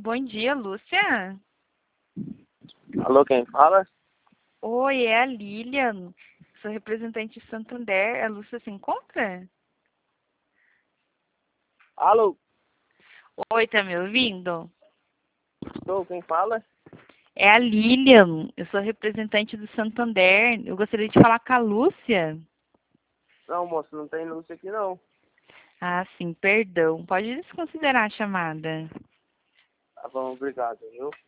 Bom dia, Lúcia. Alô, quem fala? Oi, é a Lilian. Sou representante de Santander. A Lúcia se encontra? Alô, Oi, tá me ouvindo? sou quem fala? É a Lilian. Eu sou representante do Santander. Eu gostaria de falar com a Lúcia. Não, moço, não tem Lúcia aqui não. Ah, sim, perdão. Pode desconsiderar a chamada. Tá bom, obrigado, viu?